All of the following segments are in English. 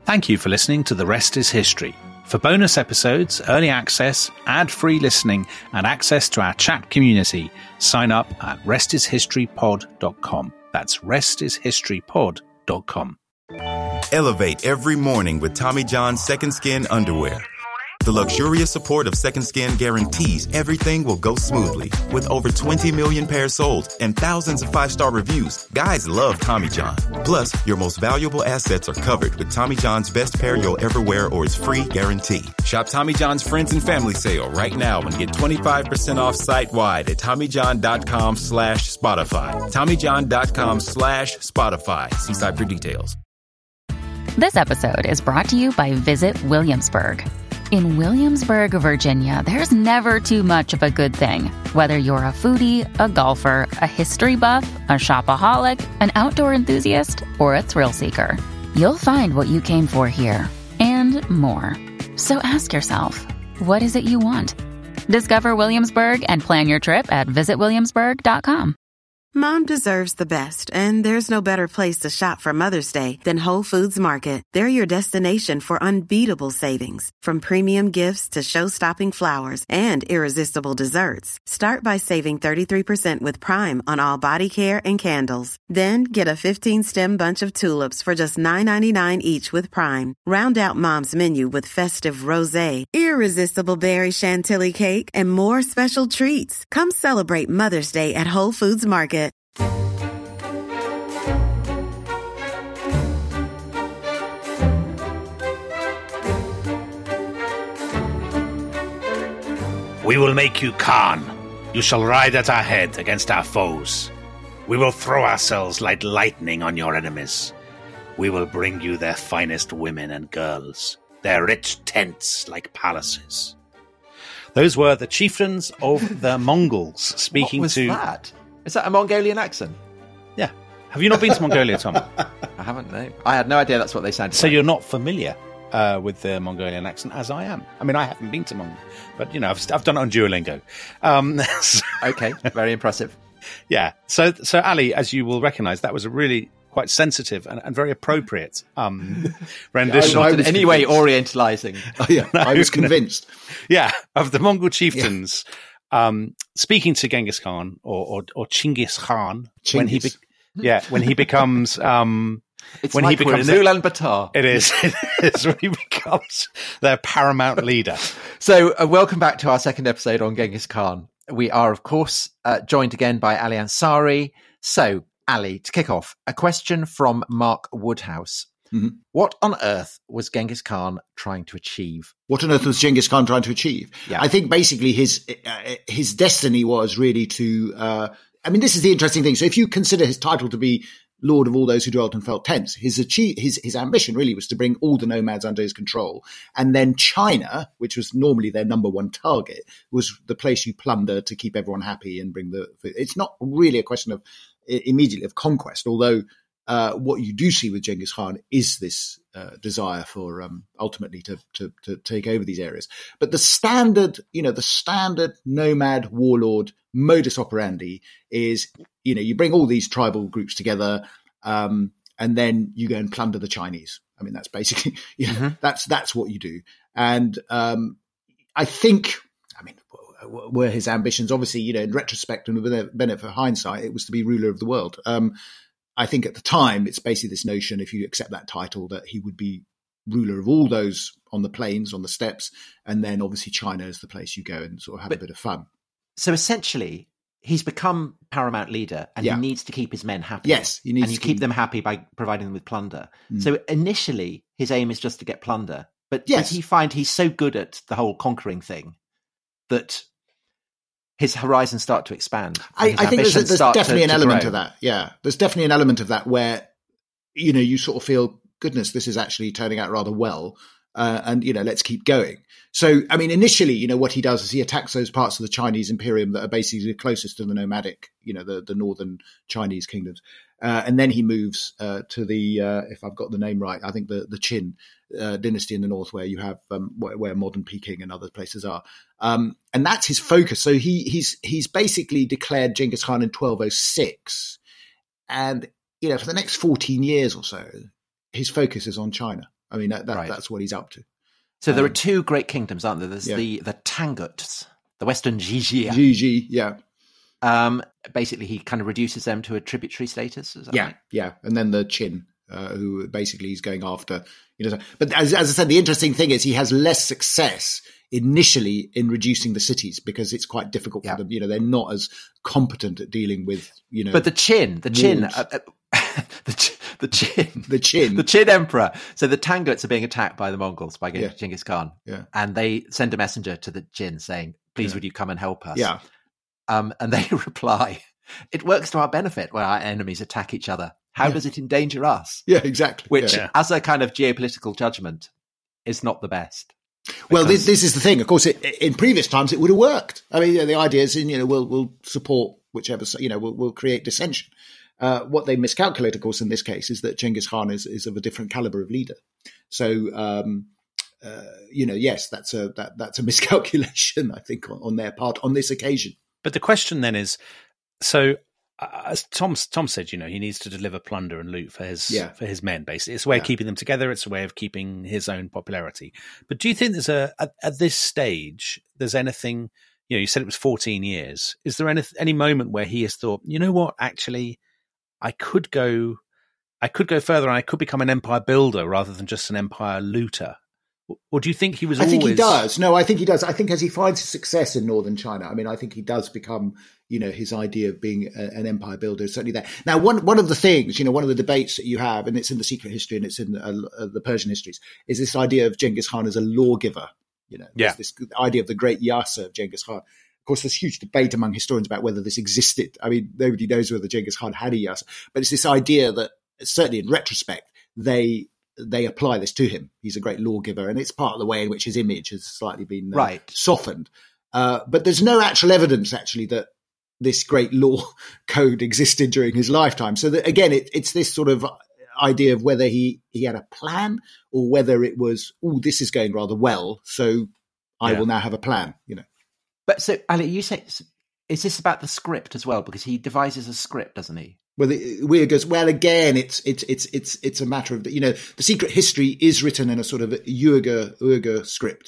Thank you for listening to The Rest is History. For bonus episodes, early access, ad-free listening, and access to our chat community, sign up at restishistorypod.com. That's restishistorypod.com. Elevate every morning with Tommy John's Second Skin underwear. The luxurious support of Second Skin guarantees everything will go smoothly. With over 20 million pairs sold and thousands of 5-star reviews, guys love Tommy John. Plus, your most valuable assets are covered with Tommy John's best pair you'll ever wear or its free guarantee. Shop Tommy John's Friends and Family Sale right now and get 25% off site-wide at TommyJohn.com/Spotify. TommyJohn.com/Spotify. See site for details. This episode is brought to you by Visit Williamsburg. In Williamsburg, Virginia, there's never too much of a good thing. Whether you're a foodie, a golfer, a history buff, a shopaholic, an outdoor enthusiast, or a thrill seeker, you'll find what you came for here and more. So ask yourself, what is it you want? Discover Williamsburg and plan your trip at visitwilliamsburg.com. Mom deserves the best, and there's no better place to shop for Mother's Day than Whole Foods Market. They're your destination for unbeatable savings, from premium gifts to show-stopping flowers and irresistible desserts. Start by saving 33% with Prime on all body care and candles. Then get a 15-stem bunch of tulips for just $9.99 each with Prime. Round out Mom's menu with festive rosé, irresistible berry chantilly cake, and more special treats. Come celebrate Mother's Day at Whole Foods Market. We will make you Khan. You shall ride at our head against our foes. We will throw ourselves like lightning on your enemies. We will bring you their finest women and girls, their rich tents like palaces. Those were the chieftains of the Mongols speaking what was to... that? Is that a Mongolian accent? Yeah. Have you not been to Mongolia, Tom? I haven't, no. I had no idea that's what they sounded So like. you're not familiar with the Mongolian accent, as I am. I mean, I haven't been to Mongolia, but, you know, I've done it on Duolingo. Okay, very impressive. Yeah. So Ali, as you will recognise, that was a really quite sensitive and very appropriate rendition. Not in any way orientalising. Oh, yeah, I was convinced. Yeah, of the Mongol chieftains speaking to Genghis Khan or Chinggis Khan when he becomes It's when like he becomes we're in Ulaanbaatar. It is when he becomes their paramount leader. So welcome back to our second episode on Genghis Khan. We are, of course, joined again by Ali Ansari. So, Ali, to kick off, a question from Mark Woodhouse. Mm-hmm. What on earth was Genghis Khan trying to achieve? What on earth was Genghis Khan trying to achieve? Yeah. I think basically his destiny was really to, this is the interesting thing. So if you consider his title to be Lord of all those who dwelt and felt tents, his ambition really was to bring all the nomads under his control. And then China, which was normally their number one target, was the place you plunder to keep everyone happy and bring it's not really a question of immediately of conquest, although what you do see with Genghis Khan is this desire for ultimately to take over these areas. But the standard nomad warlord modus operandi is, you bring all these tribal groups together, and then you go and plunder the Chinese. I mean, that's basically, that's what you do. And I think, were his ambitions, obviously, in retrospect and with the benefit of hindsight, it was to be ruler of the world. I think at the time, it's basically this notion, if you accept that title, that he would be ruler of all those on the plains, on the steppes, and then obviously China is the place you go and sort of have a bit of fun. So essentially, he's become paramount leader and he needs to keep his men happy. Yes, he needs to keep them happy by providing them with plunder. Mm. So initially, his aim is just to get plunder. But does he find he's so good at the whole conquering thing that his horizons start to expand? I think there's definitely an element of that. Yeah, there's definitely an element of that where, you sort of feel, goodness, this is actually turning out rather well. And let's keep going. So, initially, what he does is he attacks those parts of the Chinese Imperium that are basically closest to the nomadic, the northern Chinese kingdoms. And then he moves to the, if I've got the name right, I think the Qin dynasty in the north, where you have where modern Peking and other places are. And that's his focus. So he's basically declared Genghis Khan in 1206. And, for the next 14 years or so, his focus is on China. I mean, that's what he's up to. So there are two great kingdoms, aren't there? There's the Tanguts, the Western Jijia. Jiji, yeah. Basically, he kind of reduces them to a tributary status. Is that right? Yeah. And then the Qin, who basically he's going after. But as I said, the interesting thing is he has less success initially in reducing the cities because it's quite difficult for them. They're not as competent at dealing with. But the Qin. The Qin emperor. So the Tanguts are being attacked by the Mongols, by Genghis Khan. Yeah. And they send a messenger to the Qin saying, please, would you come and help us? Yeah. And they reply, it works to our benefit when our enemies attack each other. How does it endanger us? Yeah, exactly. Which, as a kind of geopolitical judgment, is not the best. Well, this is the thing. Of course, in previous times, it would have worked. I mean, the idea is, we'll support whichever, we'll create dissension. What they miscalculate, of course, in this case, is that Genghis Khan is of a different caliber of leader. So, yes, that's a miscalculation, I think, on their part on this occasion. But the question then is, so as Tom said, he needs to deliver plunder and loot for his men. Basically, it's a way of keeping them together. It's a way of keeping his own popularity. But do you think there's at this stage there's anything? You said it was 14 years. Is there any moment where he has thought, you know what, actually, I could go further and I could become an empire builder rather than just an empire looter? Or do you think he was always... I think he does. No, I think he does. I think as he finds success in northern China, I mean, I think he does become, his idea of being an empire builder is certainly there. Now, one of the things, one of the debates that you have, and it's in the Secret History and it's in the Persian histories, is this idea of Genghis Khan as a lawgiver. This idea of the great Yasa of Genghis Khan. Of course, there's huge debate among historians about whether this existed. I mean, nobody knows whether Genghis Khan had a Yasa, but it's this idea that certainly in retrospect, they apply this to him. He's a great lawgiver, and it's part of the way in which his image has slightly been softened. But there's no actual evidence, actually, that this great law code existed during his lifetime. So that, again, it's this sort of idea of whether he had a plan or whether it was, this is going rather well, so I will now have a plan, But so, Ali, you say, is this about the script as well? Because he devises a script, doesn't he? Well, the weird goes, well, again, it's a matter of, the Secret History is written in a sort of Uyghur script.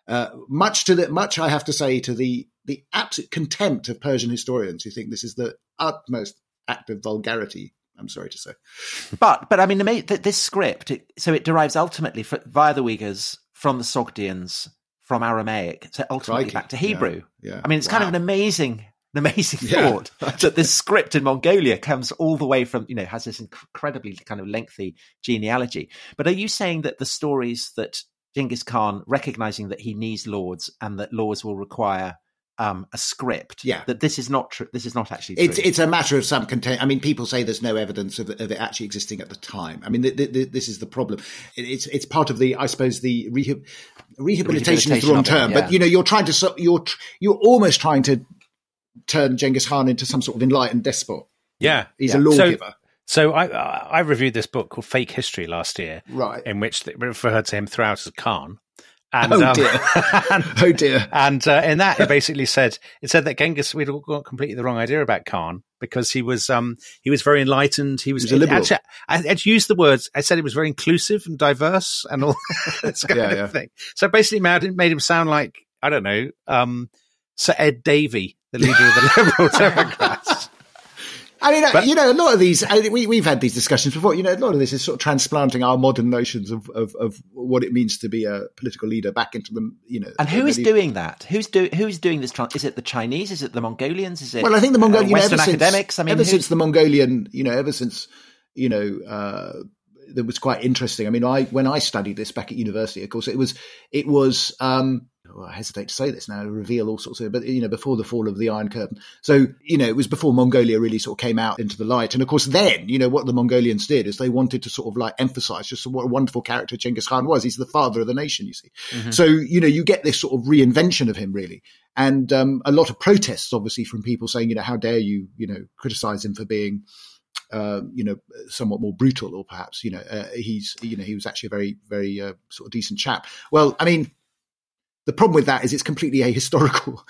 Much I have to say to the absolute contempt of Persian historians who think this is the utmost act of vulgarity, I'm sorry to say. But I mean, this script, it derives ultimately via the Uyghurs from the Sogdians, from Aramaic, so ultimately back to Hebrew. Yeah. I mean, it's kind of an amazing thought that this script in Mongolia comes all the way from, has this incredibly kind of lengthy genealogy. But are you saying that the stories that Genghis Khan, recognizing that he needs lords and that laws will require a script, that this is not true? This is not actually true. It's a matter of some content. I mean, people say there's no evidence of it actually existing at the time. I mean, this is the problem. It's part of the, I suppose, the rehabilitation is the wrong term, but you're trying to you're almost trying to turn Genghis Khan into some sort of enlightened despot. Yeah. He's a lawgiver. So I reviewed this book called Fake History last year, right? In which they referred to him throughout as Khan. And, oh dear! And in that, it basically said that Genghis, we'd all got completely the wrong idea about Khan because he was very enlightened. He was a liberal. Actually, I used the words. I said he was very inclusive and diverse and all this kind of thing. So basically, made him sound like, I don't know, Sir Ed Davey, the leader of the Liberal Democrats. I mean, a lot of these, we've had these discussions before, a lot of this is sort of transplanting our modern notions of what it means to be a political leader back into them, And who is doing that? Who's doing this? Is it the Chinese? Is it the Mongolians? Is it I think the Mongolian, Western academics? I mean, since the Mongolian, that was quite interesting. I mean, when I studied this back at university, of course, it was I hesitate to say this now, reveal all sorts of, but before the fall of the Iron Curtain. So, it was before Mongolia really sort of came out into the light. And of course, then, what the Mongolians did is they wanted to sort of like emphasize just what a wonderful character Genghis Khan was. He's the father of the nation, you see. Mm-hmm. So, you get this sort of reinvention of him really. And a lot of protests, obviously, from people saying, how dare you, criticize him for being, somewhat more brutal, or perhaps, he was actually a very, very sort of decent chap. Well, I mean, The problem with that is it's completely ahistorical.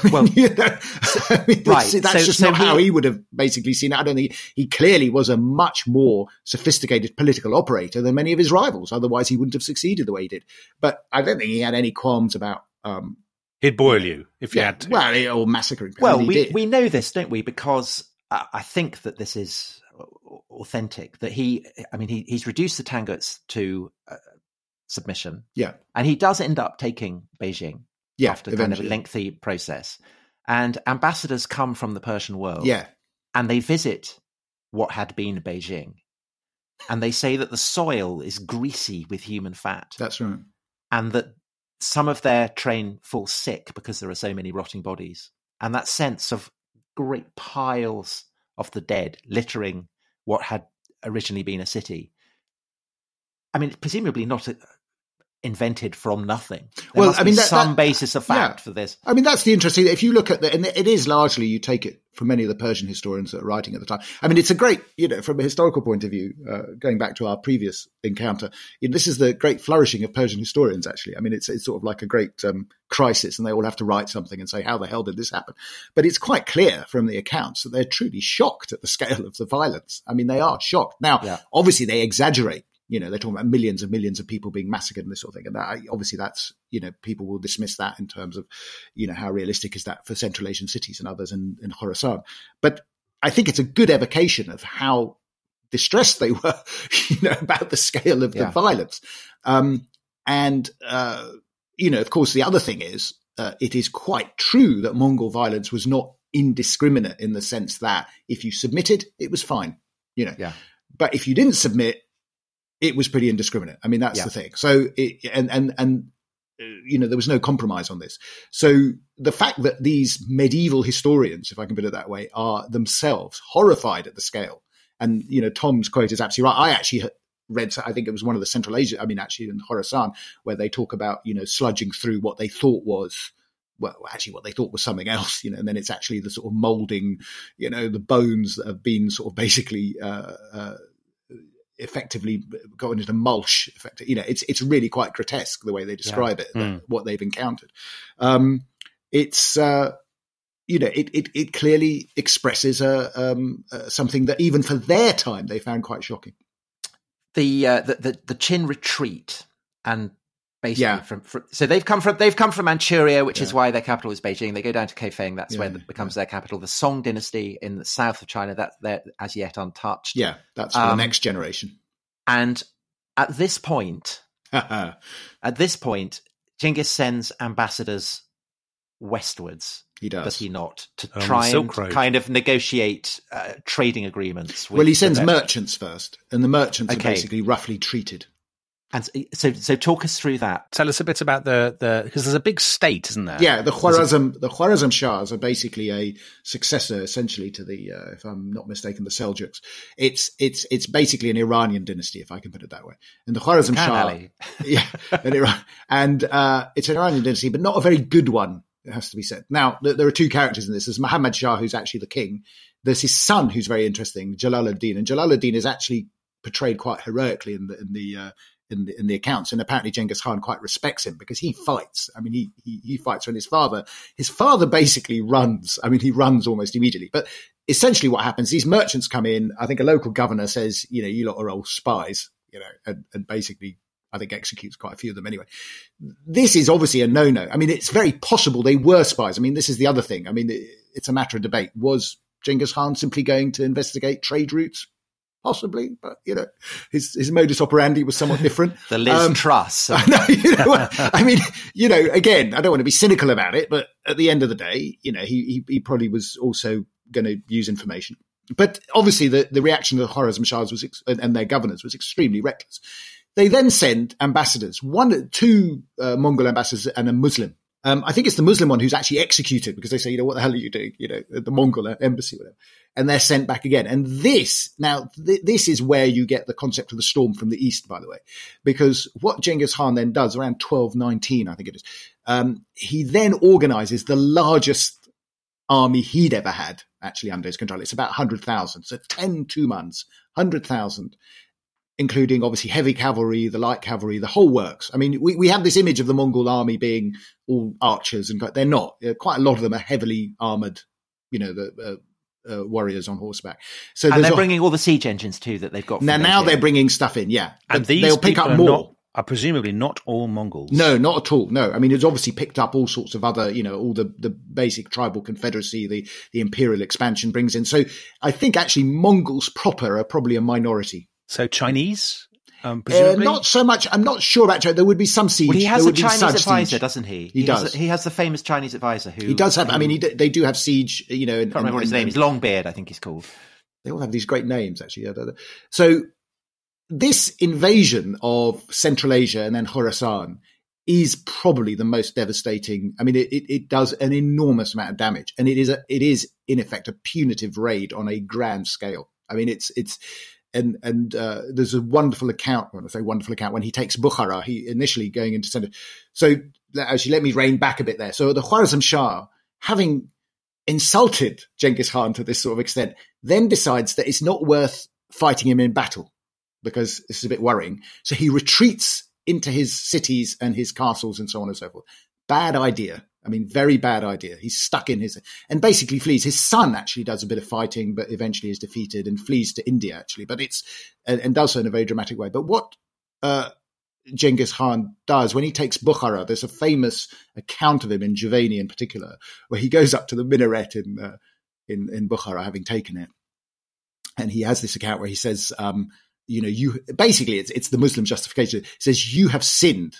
That's just not how he would have basically seen it. I don't think he clearly was a much more sophisticated political operator than many of his rivals. Otherwise, he wouldn't have succeeded the way he did. But I don't think he had any qualms about. He'd boil you if you had to. Well, or massacring. Well, we know this, don't we? Because I think that this is authentic. That he's reduced the Tanguts to submission. Yeah. And he does end up taking Beijing after kind of a lengthy process. And ambassadors come from the Persian world. Yeah. And they visit what had been Beijing. And they say that the soil is greasy with human fat. That's right. And that some of their train fall sick because there are so many rotting bodies. And that sense of great piles of the dead littering what had originally been a city. I mean, presumably not invented from nothing. There must be some basis of fact for this. I mean, that's the interesting. If you look at and it is largely, you take it from many of the Persian historians that are writing at the time. I mean, it's a great, from a historical point of view, going back to our previous encounter, this is the great flourishing of Persian historians, actually. I mean, it's sort of like a great crisis, and they all have to write something and say, how the hell did this happen? But it's quite clear from the accounts that they're truly shocked at the scale of the violence. I mean, they are shocked. Now, obviously, they exaggerate. They're talking about millions and millions of people being massacred and this sort of thing. And obviously that's, people will dismiss that in terms of, how realistic is that for Central Asian cities and others in Khorasan. But I think it's a good evocation of how distressed they were, about the scale of the violence. Of course, the other thing is, it is quite true that Mongol violence was not indiscriminate in the sense that if you submitted, it was fine, But if you didn't submit, it was pretty indiscriminate. I mean, that's the thing. So, there was no compromise on this. So the fact that these medieval historians, if I can put it that way, are themselves horrified at the scale. And, Tom's quote is absolutely right. I actually read, I think it was one of the Central Asia, actually in Khorasan, where they talk about, sludging through what they thought was, what they thought was something else, and then it's actually the sort of molding, the bones that have been sort of basically, effectively going into mulch. It's really quite grotesque the way they describe it, what they've encountered. It clearly expresses something that even for their time they found quite shocking. The Qin retreat, and basically so they've come from Manchuria, which is why their capital is Beijing. They go down to Kaifeng, that's where it becomes their capital. The Song dynasty in the south of China, that's they're as yet untouched. Yeah, that's for the next generation. And at this point, Genghis sends ambassadors westwards. He does he not, to try and kind of negotiate trading agreements? Well, he sends merchants first, and the merchants are basically roughly treated. And so talk us through that. Tell us a bit about the because there's a big state, isn't there? Yeah, the Khwarezm Shahs are basically a successor, essentially, to the, if I'm not mistaken, the Seljuks. It's basically an Iranian dynasty, if I can put it that way. And the Khwarezm Shah, it's an Iranian dynasty, but not a very good one, it has to be said. Now, there are two characters in this. There's Muhammad Shah, who's actually the king. There's his son, who's very interesting, Jalaluddin, and Jalaluddin is actually portrayed quite heroically in the accounts, and apparently Genghis Khan quite respects him because he fights. I mean, he fights when his father basically runs. I mean, he runs almost immediately. But essentially what happens, these merchants come in, I think a local governor says, you lot are all spies, and basically I think executes quite a few of them anyway. This is obviously a no-no. I mean, it's very possible they were spies. I mean, this is the other thing. I mean, it's a matter of debate. Was Genghis Khan simply going to investigate trade routes? Possibly, but his modus operandi was somewhat different. The Liz Truss. I mean, again, I don't want to be cynical about it, but at the end of the day, he probably was also going to use information. But obviously, the reaction of the Khwarezm Shahs and their governors was extremely reckless. They then send ambassadors, two Mongol ambassadors and a Muslim. I think it's the Muslim one who's actually executed because they say, what the hell are you doing? The Mongol embassy, whatever. And they're sent back again. And this is where you get the concept of the storm from the east, by the way, because what Genghis Khan then does around 1219, I think it is, he then organizes the largest army he'd ever had actually under his control. It's about 100,000. So 2 months, 100,000. Including obviously heavy cavalry, the light cavalry, the whole works. I mean, we have this image of the Mongol army being all archers, and they're not. Quite a lot of them are heavily armored, the warriors on horseback. So and they're bringing all the siege engines too that they've got. Now they're bringing stuff in, yeah. And but they'll pick up more. Are presumably not all Mongols. No, not at all. No, I mean, it's obviously picked up all sorts of other, all the basic tribal confederacy, the imperial expansion brings in. So I think actually Mongols proper are probably a minority. So Chinese, presumably? Not so much. I'm not sure about China. There would be some siege. Well, he has a Chinese advisor, doesn't he? He does. He has the famous Chinese advisor who... He does have, they do have siege, I can't remember what his name is. Longbeard, I think he's called. They all have these great names, actually. So this invasion of Central Asia and then Khorasan is probably the most devastating. I mean, it does an enormous amount of damage, and it is in effect a punitive raid on a grand scale. I mean, and there's a wonderful account. When I say wonderful account, when he takes Bukhara, he initially going into center. So actually, let me rein back a bit there. So the Khwarazm Shah, having insulted Genghis Khan to this sort of extent, then decides that it's not worth fighting him in battle, because this is a bit worrying. So he retreats into his cities and his castles and so on and so forth. Bad idea. I mean, very bad idea. He's stuck in and basically flees. His son actually does a bit of fighting, but eventually is defeated and flees to India, actually. But and does so in a very dramatic way. But what Genghis Khan does when he takes Bukhara, there's a famous account of him in Juvayni in particular, where he goes up to the minaret in Bukhara, having taken it. And he has this account where he says, you basically it's the Muslim justification. It says, you have sinned,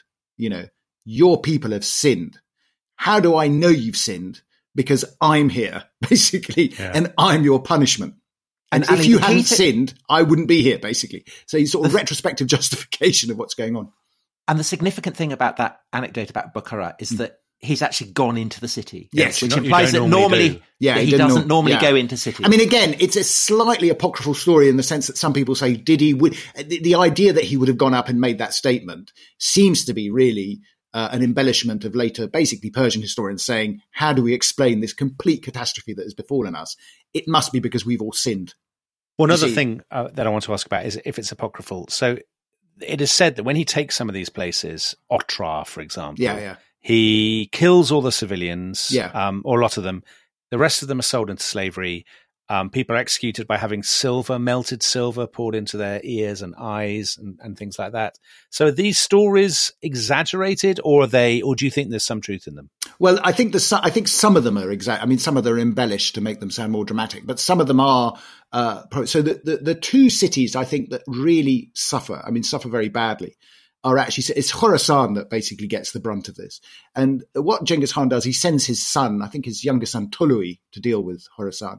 your people have sinned. How do I know you've sinned? Because I'm here, basically, and I'm your punishment. And if you hadn't sinned, I wouldn't be here, basically. So he's sort of retrospective justification of what's going on. And the significant thing about that anecdote about Bukhara is that he's actually gone into the city. Yes, which implies that normally he doesn't normally go into cities. I mean, again, it's a slightly apocryphal story in the sense that some people say, the idea that he would have gone up and made that statement seems to be really an embellishment of later, basically Persian historians saying, how do we explain this complete catastrophe that has befallen us? It must be because we've all sinned. Well, another thing that I want to ask about is if it's apocryphal. So it is said that when he takes some of these places, Otrar, for example, he kills all the civilians, or a lot of them. The rest of them are sold into slavery. People are executed by having melted silver poured into their ears and eyes and things like that. So are these stories exaggerated, or do you think there's some truth in them? Well, I think some of them are some of them are embellished to make them sound more dramatic, but some of them are. So the two cities I think that really suffer very badly, are actually, it's Khorasan that basically gets the brunt of this. And what Genghis Khan does, he sends his son, I think his younger son Tului, to deal with Khorasan.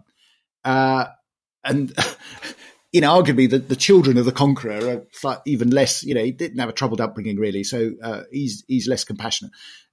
And arguably the children of the conqueror are even less, he didn't have a troubled upbringing really. So, he's less compassionate.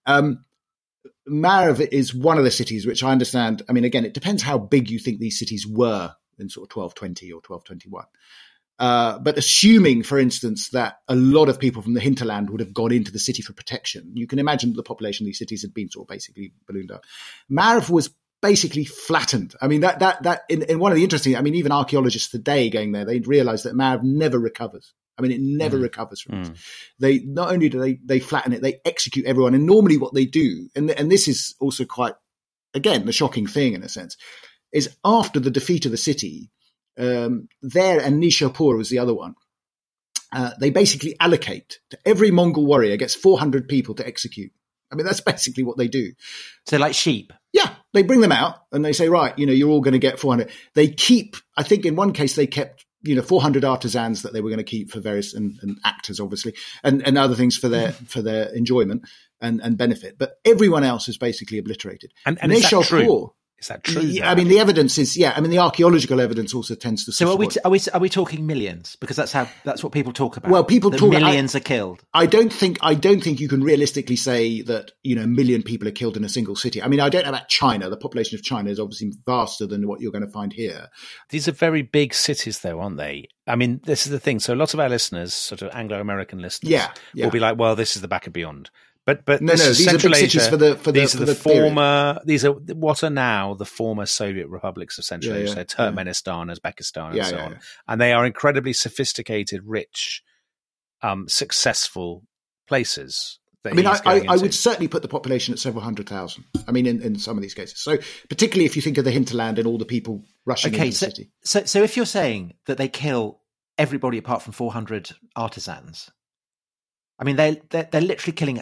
Marv is one of the cities which I understand. I mean, again, it depends how big you think these cities were in sort of 1220 or 1221. But assuming, for instance, that a lot of people from the hinterland would have gone into the city for protection, you can imagine that the population of these cities had been sort of basically ballooned up. Marv was basically flattened. I mean, that in one of the interesting, even archaeologists today going there, they realize that Marv never recovers. I mean, it never recovers from it. They not only do they flatten it, they execute everyone. And normally what they do, and this is also quite, again, the shocking thing in a sense, is after the defeat of the city, there, and Nishapur was the other one, they basically allocate to every Mongol warrior gets 400 people to execute. I mean, that's basically what they do. So like sheep? Yeah. They bring them out and they say, right, you're all going to get 400. They keep, I think in one case they kept, 400 artisans that they were going to keep for various, and actors obviously, and other things for their enjoyment and benefit. But everyone else is basically obliterated. And is that true? Is that true? Yeah, I mean, the evidence is, the archaeological evidence also tends to support. So are we talking millions? Because that's what people talk about. Well, people talk millions are killed. I don't think you can realistically say that, a million people are killed in a single city. I mean, I don't know about China. The population of China is obviously vaster than what you're going to find here. These are very big cities though, aren't they? I mean, this is the thing. So a lot of our listeners, sort of Anglo-American listeners, will be like, well, this is the back of beyond. But no, these are big cities for the former. These are what are now the former Soviet republics of Central Asia, so Turkmenistan, Uzbekistan, and so on. And they are incredibly sophisticated, rich, successful places. that I mean, he's going I into. would certainly put the population at several 100,000. I mean, in some of these cases. So particularly if you think of the hinterland and all the people rushing into the city. So if you're saying that they kill everybody apart from 400 artisans, I mean, they're literally killing,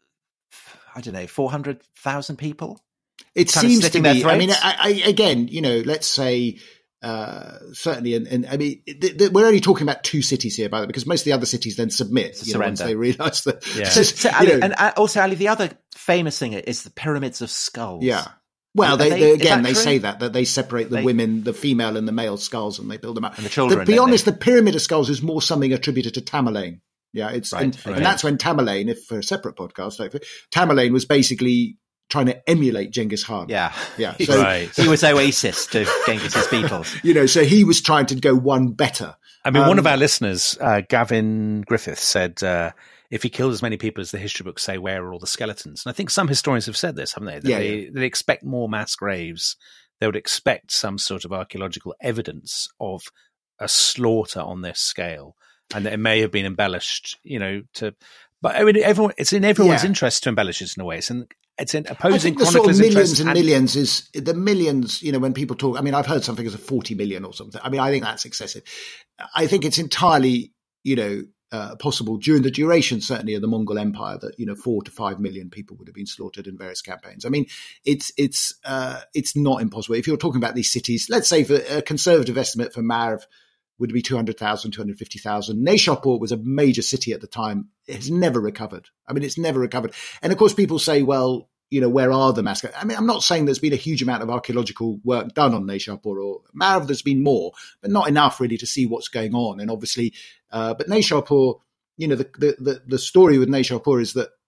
I don't know, 400,000 people? It seems to me, I mean, again, let's say, certainly, and I mean, we're only talking about 2 cities here, by the way, because most of the other cities then submit once they realise that. Yeah. So Ali, and also, Ali, the other famous thing is the pyramids of skulls. Yeah. Well, they say that they separate the women, the female and the male skulls, and they build them up. And the children. To be honest, the pyramid of skulls is more something attributed to Tamerlane. Yeah, and that's when Tamerlane, if for a separate podcast, Tamerlane was basically trying to emulate Genghis Khan. Yeah. So he was Oasis to Genghis's Beatles. So he was trying to go one better. I mean, one of our listeners, Gavin Griffith, said if he killed as many people as the history books say, where are all the skeletons? And I think some historians have said this, haven't they? That they expect more mass graves. They would expect some sort of archaeological evidence of a slaughter on this scale, and that it may have been embellished, but I mean, it's in everyone's interest to embellish it in a way. It's in opposing chroniclers' sort of interests. Millions is the millions, when people talk, I mean, I've heard something as a 40 million or something. I mean, I think that's excessive. I think it's entirely, possible during the duration, certainly, of the Mongol Empire that, 4 to 5 million people would have been slaughtered in various campaigns. I mean, it's not impossible. If you're talking about these cities, let's say for a conservative estimate for Marv would be 200,000, 250,000. Nishapur was a major city at the time. It has never recovered. I mean, it's never recovered. And of course, people say, well, where are the massacres? I mean, I'm not saying there's been a huge amount of archaeological work done on Nishapur or Marv. There's been more, but not enough really to see what's going on. And obviously, but Nishapur, the story with Nishapur is that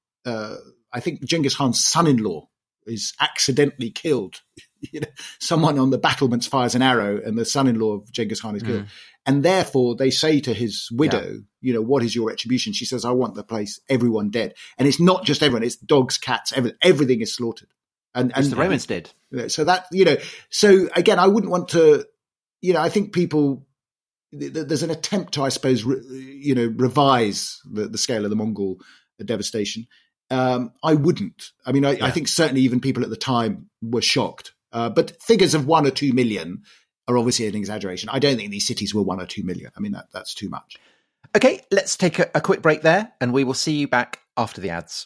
I think Genghis Khan's son-in-law is accidentally killed. Someone on the battlements fires an arrow and the son-in-law of Genghis Khan is killed. And therefore they say to his widow, what is your retribution? She says, I want the place, everyone dead. And it's not just everyone, it's dogs, cats, everything is slaughtered. And the Romans did. So that, so again, I wouldn't want to, I think people, there's an attempt to, I suppose, revise the scale of the Mongol devastation. I wouldn't. I mean, I think certainly even people at the time were shocked. But figures of 1 or 2 million are obviously an exaggeration. I don't think these cities were 1 or 2 million. I mean, that's too much. Okay, let's take a quick break there, and we will see you back after the ads.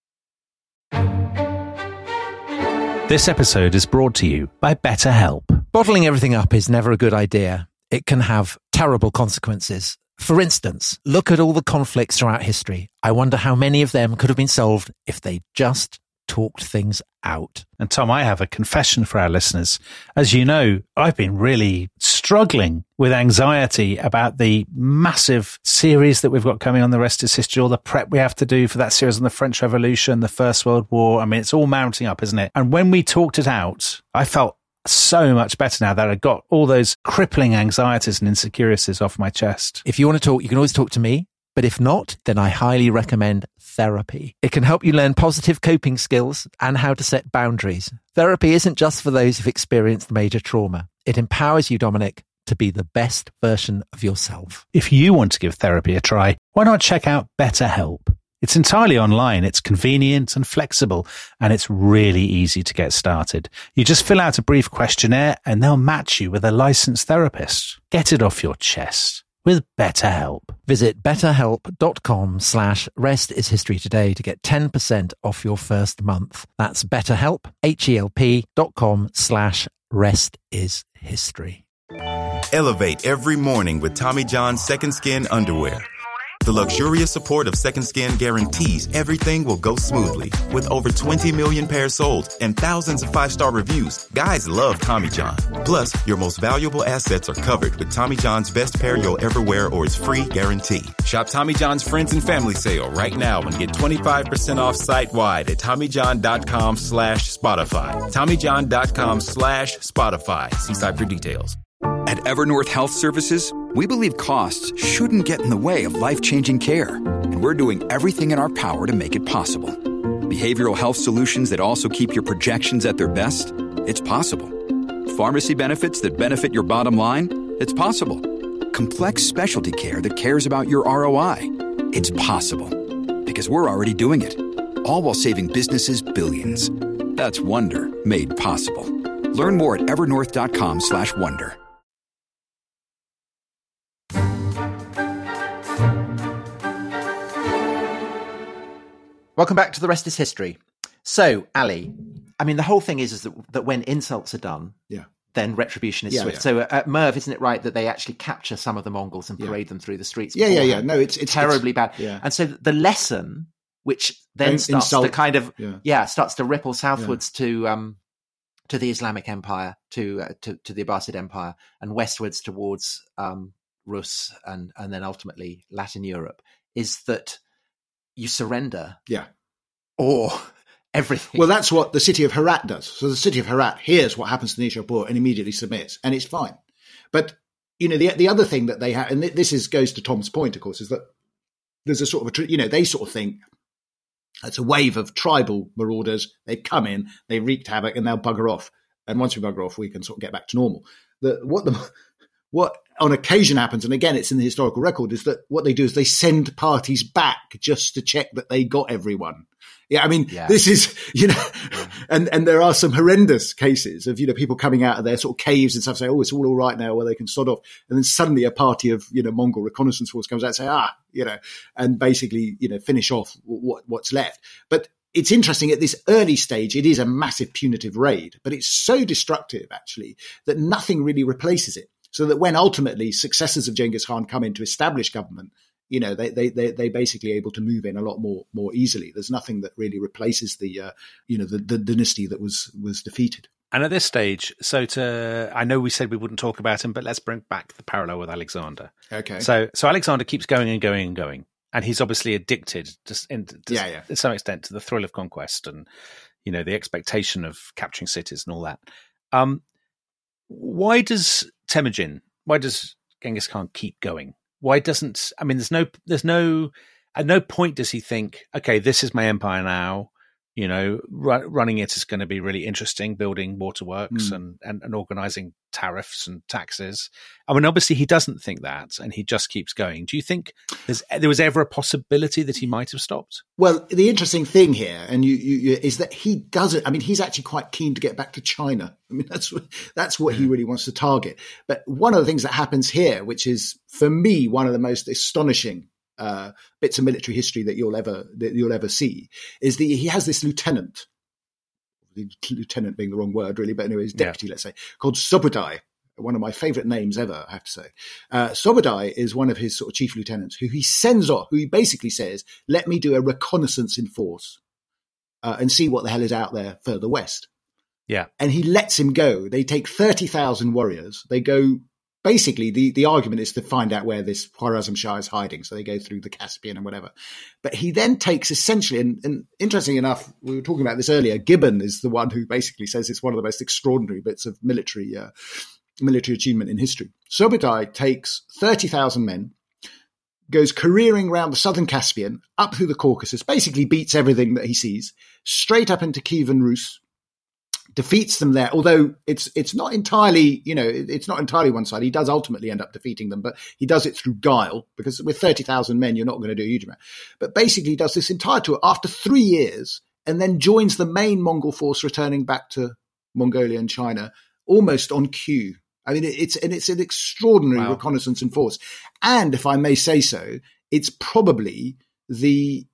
This episode is brought to you by BetterHelp. Bottling everything up is never a good idea. It can have terrible consequences. For instance, look at all the conflicts throughout history. I wonder how many of them could have been solved if they just talked things out. And Tom, I have a confession for our listeners. As you know, I've been really struggling with anxiety about the massive series that we've got coming on The Rest is History, all the prep we have to do for that series on the French Revolution, the First World War. I mean, it's all mounting up, isn't it? And when we talked it out, I felt so much better now that I got all those crippling anxieties and insecurities off my chest. If you want to talk, you can always talk to me. But if not, then I highly recommend therapy. It can help you learn positive coping skills and how to set boundaries. Therapy isn't just for those who've experienced major trauma. It empowers you, Dominic, to be the best version of yourself. If you want to give therapy a try, why not check out BetterHelp? It's entirely online, it's convenient and flexible, and it's really easy to get started. You just fill out a brief questionnaire and they'll match you with a licensed therapist. Get it off your chest with BetterHelp. Visit betterhelp.com/restishistory today to get 10% off your first month. That's BetterHelp, HELP.com/restishistory. Elevate every morning with Tommy John's Second Skin underwear. The luxurious support of Second Skin guarantees everything will go smoothly. With over 20 million pairs sold and thousands of 5-star reviews, guys love Tommy John. Plus, your most valuable assets are covered with Tommy John's best pair you'll ever wear or its free guarantee. Shop Tommy John's Friends and Family Sale right now and get 25% off site-wide at TommyJohn.com/Spotify. TommyJohn.com/Spotify. See site for details. At Evernorth Health Services, we believe costs shouldn't get in the way of life-changing care, and we're doing everything in our power to make it possible. Behavioral health solutions that also keep your projections at their best? It's possible. Pharmacy benefits that benefit your bottom line? It's possible. Complex specialty care that cares about your ROI? It's possible. Because we're already doing it. all while saving businesses billions. That's Wonder made possible. Learn more at evernorth.com/wonder. Welcome back to The Rest is History. So, Ali, I mean, the whole thing is that when insults are done, then retribution is swift. So at Merv, isn't it right that they actually capture some of the Mongols and parade them through the streets? Yeah. No, it's terribly bad. Yeah. And so the lesson, which then starts to kind of starts to ripple southwards to the Islamic Empire, to the Abbasid Empire, and westwards towards Rus and then ultimately Latin Europe, is that you surrender, or everything. Well, that's what the city of Herat does. So the city of Herat hears what happens to Nishapur and immediately submits, and it's fine. But the other thing that they have, and this goes to Tom's point, of course, is that there's a sort of they sort of think it's a wave of tribal marauders. They've come in, they wreaked havoc, and they'll bugger off. And once we bugger off, we can sort of get back to normal. What on occasion happens, and again, it's in the historical record, is that what they do is they send parties back just to check that they got everyone. This is, and there are some horrendous cases of, people coming out of their sort of caves and stuff, say, oh, it's all right now, where they can sod off. And then suddenly a party of, Mongol reconnaissance force comes out and say, and basically, finish off what's left. But it's interesting, at this early stage, it is a massive punitive raid, but it's so destructive, actually, that nothing really replaces it. So that when ultimately successors of Genghis Khan come in to establish government, they basically able to move in a lot more easily. There's nothing that really replaces the dynasty that was defeated. And at this stage, I know we said we wouldn't talk about him, but let's bring back the parallel with Alexander. Okay. So Alexander keeps going and going and going, and he's obviously addicted to some extent to the thrill of conquest and the expectation of capturing cities and all that. Why does Genghis Khan keep going? Why doesn't, there's no, at no point does he think, okay, this is my empire now, running it is going to be really interesting, building waterworks and organizing tariffs and taxes. Obviously he doesn't think that, and he just keeps going. Do you think there was ever a possibility that he might have stopped? Well, the interesting thing here, and you is that he doesn't. He's actually quite keen to get back to China. That's what he really wants to target. But one of the things that happens here, which is for me one of the most astonishing bits of military history that you'll ever see, is that he has this lieutenant being the wrong word really, but anyway, his deputy, let's say, called Sobodai, one of my favorite names ever, I have to say. Sobodai is one of his sort of chief lieutenants who he sends off, who he basically says, let me do a reconnaissance in force and see what the hell is out there further west. Yeah. And he lets him go. They take 30,000 warriors. They go, basically, the argument is to find out where this Khwarazm Shah is hiding. So they go through the Caspian and whatever. But he then takes essentially, and interestingly enough, we were talking about this earlier, Gibbon is the one who basically says it's one of the most extraordinary bits of military achievement in history. Sobodai takes 30,000 men, goes careering around the southern Caspian, up through the Caucasus, basically beats everything that he sees, straight up into Kievan Rus, defeats them there, although it's not entirely, it's not entirely one side. He does ultimately end up defeating them, but he does it through guile, because with 30,000 men, you're not going to do a huge amount. But basically he does this entire tour after 3 years, and then joins the main Mongol force returning back to Mongolia and China almost on cue. It's an extraordinary reconnaissance in force. And if I may say so, it's probably the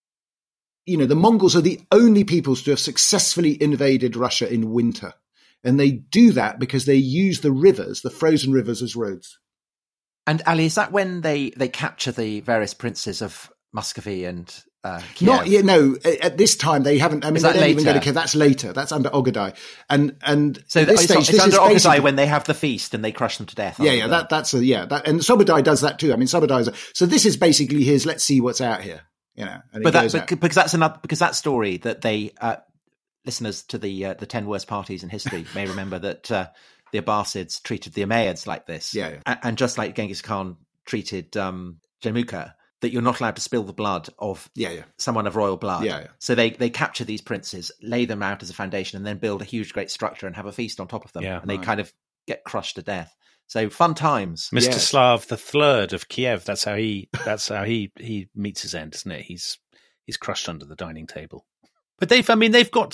Mongols are the only peoples to have successfully invaded Russia in winter. And they do that because they use the rivers, the frozen rivers, as roads. And Ali, is that when they capture the various princes of Muscovy and Kiev? No. At this time, they haven't. They don't even go to Kiev. That's later. That's under Ogadai. And so this stage, it's under Ogadai when they have the feast and they crush them to death. And Sobodai does that too. So this is basically his. Let's see what's out here. Because that story that they listeners to the 10 worst parties in history may remember that the Abbasids treated the Umayyads like this, and just like Genghis Khan treated Jamukha, that you're not allowed to spill the blood of someone of royal blood. So they capture these princes, lay them out as a foundation, and then build a huge, great structure and have a feast on top of them, and they kind of get crushed to death. So fun times. Mstislav III of Kiev. That's how he meets his end, isn't it? He's he's crushed under the dining table. But they've got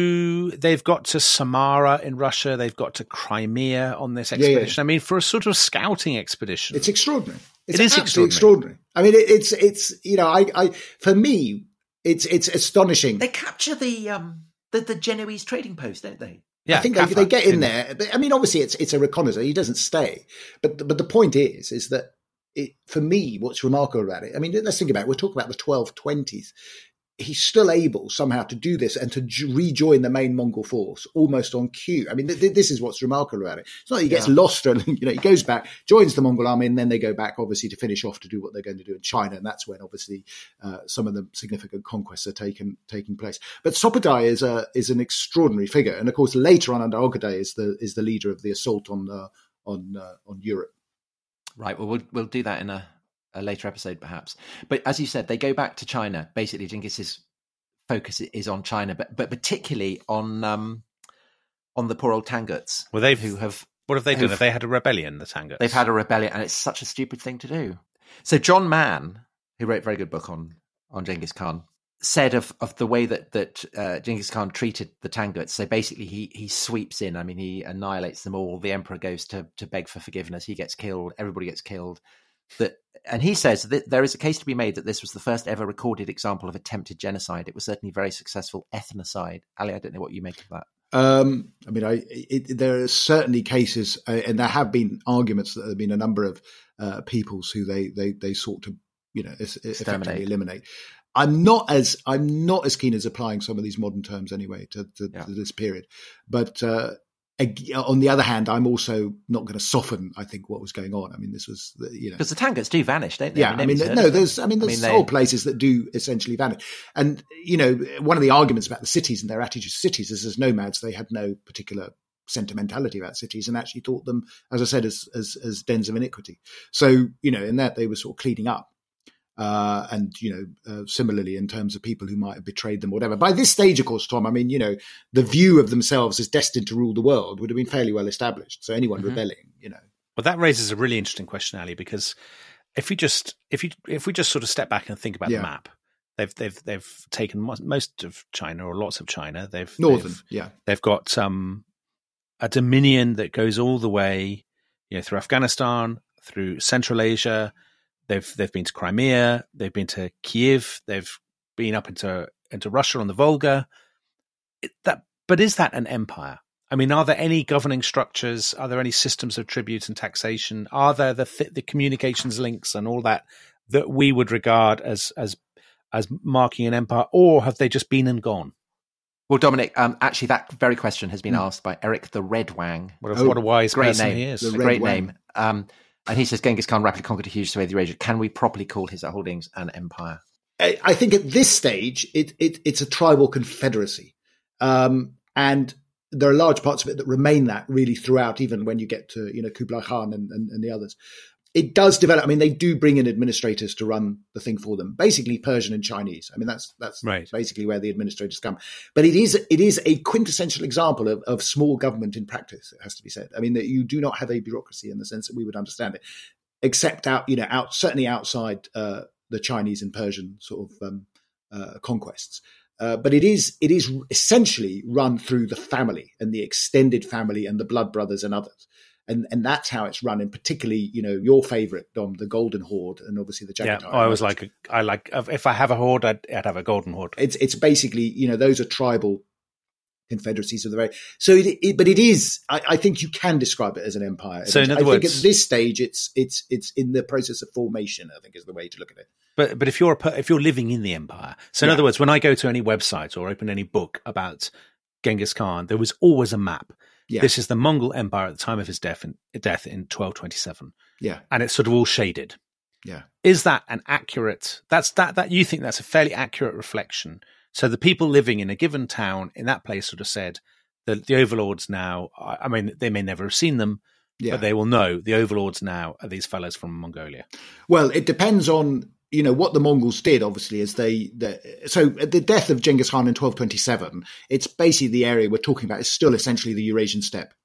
to Samara in Russia. They've got to Crimea on this expedition. I mean, for a sort of scouting expedition, it's extraordinary. It is extraordinary. I mean, it's I for me, it's astonishing. They capture the Genoese trading post, don't they? Yeah, I think they get in there. But I mean, obviously, it's a reconnaissance. He doesn't stay. But the point is that for me, what's remarkable about it, I mean, let's think about it. We're talking about the 1220s. He's still able somehow to do this and to rejoin the main Mongol force almost on cue. I mean, this is what's remarkable about it. It's not that he gets lost or anything. He goes back, joins the Mongol army, and then they go back, obviously, to finish off to do what they're going to do in China. And that's when, obviously, some of the significant conquests are taking place. But Sopodai is an extraordinary figure. And, of course, later on under Ogedei is the leader of the assault on Europe. Right. Well, we'll do that in a later episode, perhaps. But as you said, they go back to China. Basically, Genghis's focus is on China, but particularly on the poor old Tanguts. Well, what have they done? Have they had a rebellion, the Tanguts? They've had a rebellion, and it's such a stupid thing to do. So John Mann, who wrote a very good book on Genghis Khan, said of the way that Genghis Khan treated the Tanguts. So basically, he sweeps in. I mean, he annihilates them all. The emperor goes to beg for forgiveness. He gets killed. Everybody gets killed. And he says that there is a case to be made that this was the first ever recorded example of attempted genocide. It was certainly very successful ethnocide. Ali, I don't know what you make of that. I mean, there are certainly cases, and there have been arguments that there have been a number of peoples who they sought to, effectively eliminate. I'm not as keen as applying some of these modern terms anyway to this period, but. On the other hand, I'm also not going to soften, I think, what was going on. I mean, this was, because the Tanguts do vanish, don't they? Yeah, there's whole places that do essentially vanish. And, one of the arguments about the cities and their attitude to cities is as nomads, they had no particular sentimentality about cities and actually thought them, as I said, as dens of iniquity. So, in that they were sort of cleaning up. Similarly in terms of people who might have betrayed them or whatever. By this stage, of course, Tom, I mean, the view of themselves as destined to rule the world would have been fairly well established. So anyone rebelling, Well, that raises a really interesting question, Ali, because if we just sort of step back and think about the map, they've taken most of China or lots of China. They've got a dominion that goes all the way, through Afghanistan, through Central Asia. They've been to Crimea, they've been to Kiev, they've been up into Russia on the Volga. But is that an empire? I mean, are there any governing structures? Are there any systems of tribute and taxation? Are there the communications links and all that we would regard as marking an empire, or have they just been and gone? Well, Dominic, actually, that very question has been asked by Eric the Red Wang. What a wise person name. He is! A great name. And he says Genghis Khan rapidly conquered a huge swathe of Eurasia. Can we properly call his holdings an empire? I think at this stage, it's a tribal confederacy. And there are large parts of it that remain that really throughout, even when you get to, Kublai Khan and the others. It does develop. I mean, they do bring in administrators to run the thing for them, basically Persian and Chinese. I mean, that's right. Basically where the administrators come. But it is a quintessential example of small government in practice, it has to be said. I mean, that you do not have a bureaucracy in the sense that we would understand it, except certainly outside the Chinese and Persian sort of conquests. But it is essentially run through the family and the extended family and the blood brothers and others. And that's how it's run, and particularly, your favourite, Dom, the Golden Horde, and obviously the Jagatai. Yeah, if I have a horde, I'd have a Golden Horde. It's basically, those are tribal confederacies of the very. So, but it is. I think you can describe it as an empire. So, in other words, I think at this stage, it's in the process of formation. I think is the way to look at it. But if you're living in the empire, so in other words, when I go to any website or open any book about Genghis Khan, there was always a map. Yeah. This is the Mongol Empire at the time of his death in 1227. Yeah. And it's sort of all shaded. Yeah. Is that an accurate, that you think that's a fairly accurate reflection? So the people living in a given town in that place sort of said that the overlords now, I mean, they may never have seen them, but they will know the overlords now are these fellows from Mongolia. Well, it depends on, what the Mongols did, obviously, is so at the death of Genghis Khan in 1227, it's basically the area we're talking about is still essentially the Eurasian steppe.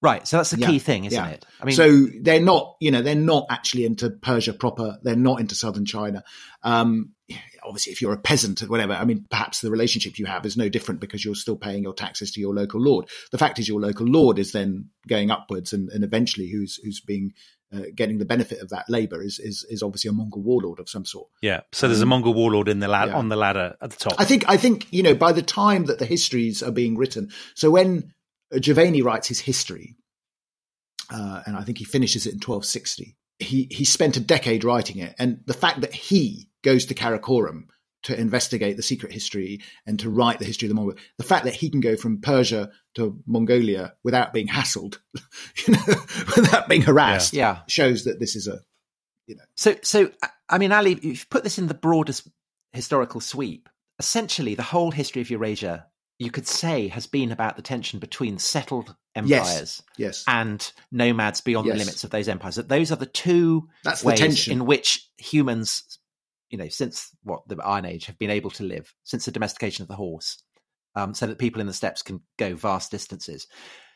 Right. So that's the key thing, isn't it? I mean, so they're not actually into Persia proper. They're not into southern China. Obviously, if you're a peasant or whatever, I mean, perhaps the relationship you have is no different because you're still paying your taxes to your local lord. The fact is, your local lord is then going upwards, and eventually, who's being getting the benefit of that labour is obviously a Mongol warlord of some sort. Yeah. So there's a Mongol warlord on the ladder at the top. I think by the time that the histories are being written, so when Giovanni writes his history, and I think he finishes it in 1260. He spent a decade writing it, and the fact that he goes to Karakorum to investigate the secret history and to write the history of the Mongols, the fact that he can go from Persia to Mongolia without being hassled, without being harassed, shows that this is So I mean, Ali, if you put this in the broadest historical sweep, essentially the whole history of Eurasia, you could say, has been about the tension between settled empires and nomads beyond the limits of those empires. That those are the two ways in which humans, since the Iron Age, have been able to live, since the domestication of the horse, so that people in the steppes can go vast distances.